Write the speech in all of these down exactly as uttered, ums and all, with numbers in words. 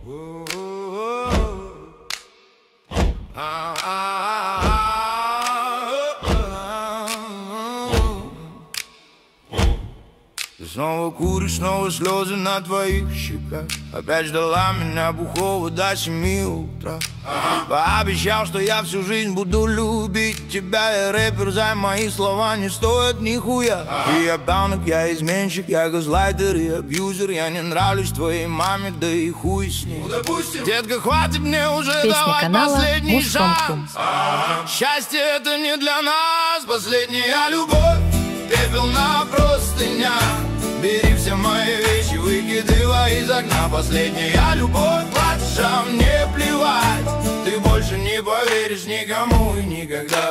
Снова куришь, снова слезы на твоих щеках. Опять ждала меня бухого до семи утра. Пообещал, что я всю жизнь буду любить тебя. Я рэпер, за мои слова не стоят нихуя. И я пьянок, я изменщик, я газлайтер и абьюзер. Я не нравлюсь твоей маме, да и хуй с ней. Детка, хватит мне уже давать последний шанс. Счастье это не для нас, последняя любовь. Пепел на простынях. Бери все мои вещи, выкидывай из окна. Последняя любовь, плачешь, а мне плевать. Ты больше не поверишь никому и никогда.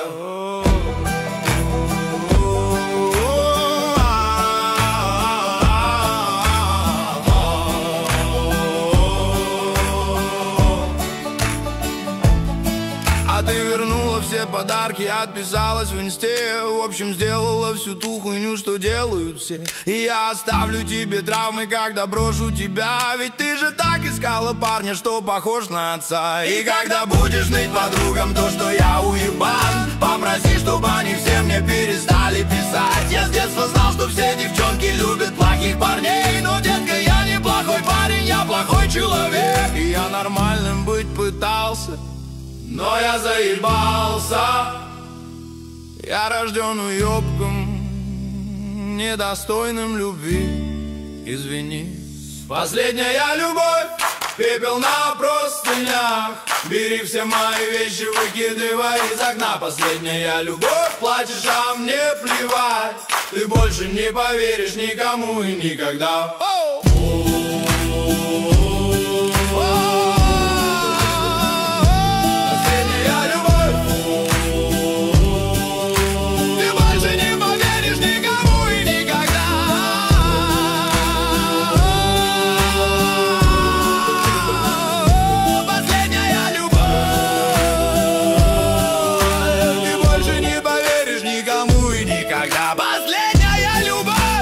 А ты вернула все подарки, отписалась в инсте. В общем, сделала всю ту хуйню, что делают все. И я оставлю тебе травмы, когда брошу тебя. Ведь ты же так искала парня, что похож на отца. И когда будешь ныть подругам то, что я уебан, попроси, чтобы они все мне перестали писать. Я с детства знал, что все девчонки любят плохих парней. Но, детка, я не плохой парень, я плохой человек. И я нормальным быть пытался, но я заебался. Я рожден уёбком, недостойным любви. Извини. Последняя любовь, пепел на простынях. Бери все мои вещи, выкидывай из окна. Последняя любовь, плачешь, а мне плевать. Ты больше не поверишь никому и никогда.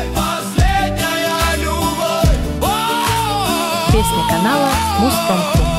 Песня канала Муз точка ком.